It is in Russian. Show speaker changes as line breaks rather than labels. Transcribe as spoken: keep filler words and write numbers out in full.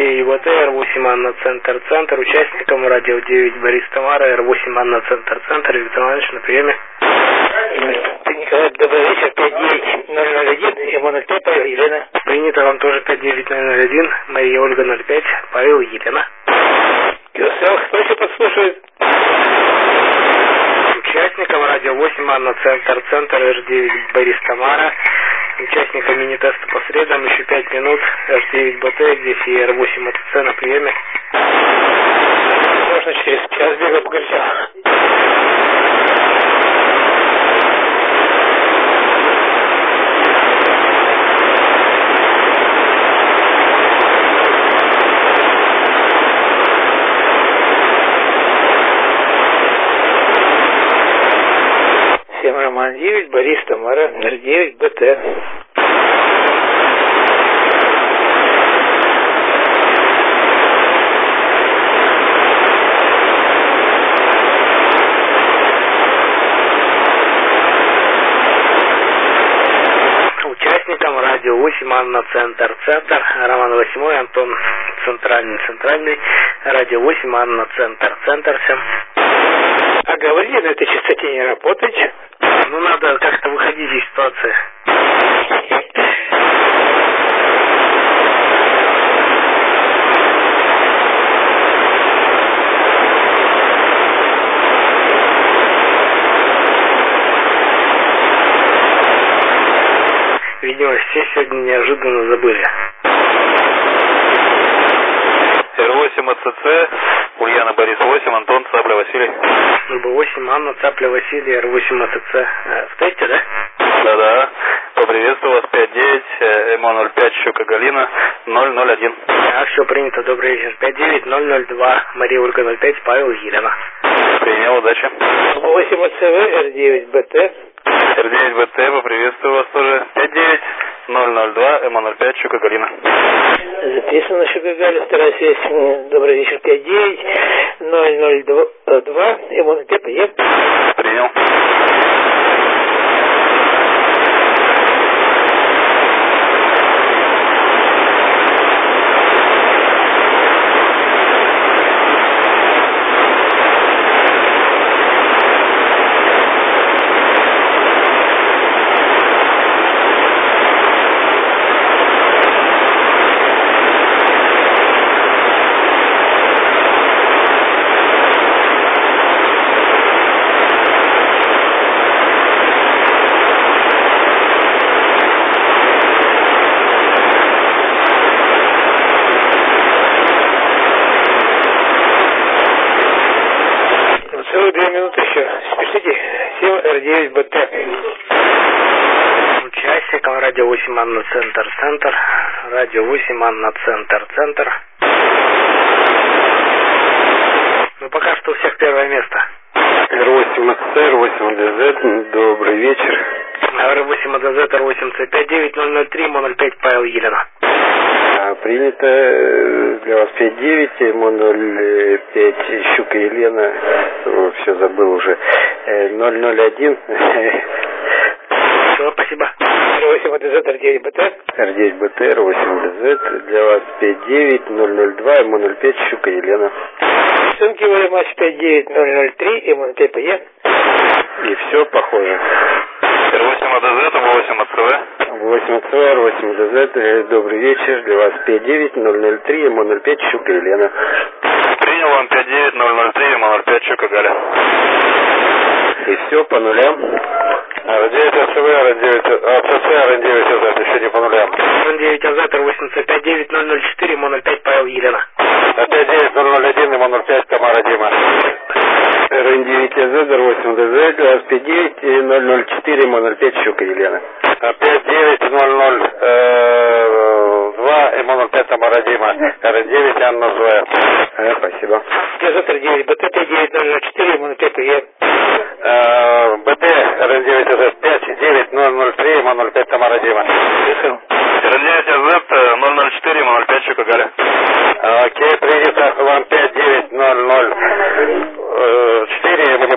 девять БТ, Р восемь Анна Центр, Центр, участникам радио девять Борис Тамара, Р восемь Анна Центр, Центр, Виктор Иванович на приеме.
Николай, добрый вечер, пять девять ноль ноль один, М ноль пять, Павел, Елена.
Принято вам тоже пять девять ноль ноль один, Мария Ольга ноль пять, Павел, Елена.
Кирсел, кто еще подслушивает?
Участникам радио восемь Анна Центр, Центр, Р девять Борис Тамара. Участникам мини-теста по средам еще пять минут, Р девять БТ, здесь и Р восемь АТЦ на приеме.
Можно через час бегать по горячам. Роман девять, Борис Тамара, Р девять БТ.
Участникам радио восемь Анна Центр, Центр, Роман восемь, Антон Центральный, Центральный, радио восемь Анна Центр, Центр, всем.
А говорили, на этой частоте не работать.
Ну, надо как-то выходить из ситуации. Видимо, все сегодня неожиданно забыли.
Р восемь АЦЦ, Ульяна Борис восемь, Антон Цапля Василий.
Б восемь Анна Цапля Василий, Р восемь АЦЦ. В тесте, да?
Да-да. Поприветствую вас, пять девять, М ноль пять, Щука Галина, ноль ноль один.
А, все принято, добрый вечер. пять девять ноль ноль два, Мария Ольга ноль пять, Павел, Елена.
Принял, удачи.
Б восемь АЦВ, Р девять БТ.
Р девять БТ, поприветствую вас тоже, пять девять ноль ноль два, М ноль пять, Щука Галина.
Записано, Щука Галя, вторая связь, добрый вечер, пять девять ноль ноль два, М ноль пять, поехали.
Принял.
Две минуты еще. Спешите. семь Р девять БТ.
Участникам радио восемь Анна Центр, Центр. Радио восемь Анна Центр, Центр. Ну, пока что у всех первое место.
Р восемь АЦЦ, Р восемь АДЗ, добрый вечер.
Р восемь АДЗ, Р восемь Ц пять девять ноль ноль три, М ноль пять, Павел, Елена.
Принято для вас пять девять, М ноль пять, Щука Елена, все забыл уже, ноль ноль один.
Все, спасибо.
Р восемь АДЗ, Р девять БТ.
Р девять БТ, Р восемь АДЗ, для вас пять девять ноль ноль два, М ноль пять, Щука Елена.
Сумки ВМАЧ пять девять ноль ноль три, М ноль пять, поехали.
И все похоже. Р восемь АДЗ, Б восемь АЦВ. восемь АЦВ, Р восемь АДЗ, добрый вечер, для вас пять девять ноль ноль три, М ноль пять, Щука Елена. Принял вам пять девять ноль ноль три, М ноль пять, Щука Галя. И все по нулям. Р девять АЦВ, Р девять АЦЦ, Р девять АЗ, еще не по нулям.
Р девять АЗ, Р восемь Ц пять девять ноль ноль четыре, М ноль пять, Павел, Елена.
пять девять ноль ноль один, М ноль пять, Тамара, Дима. Р девять АЗ, Р восемь ДЗ, для вас пять девять ноль ноль четыре, М ноль пять, Щука Елена. пять девять ноль ноль два, М ноль пять, Тамара, Дима. Р девять, Анна Зоя. Э, спасибо.
Р девять БТ, пять девять ноль ноль четыре, М ноль пять, поехали.
БТ, Р девять АЗ, пять девять ноль ноль три, М ноль пять, Тамара, Дима. Р девять АЗ, ноль ноль четыре, М ноль пять, Щука Галя.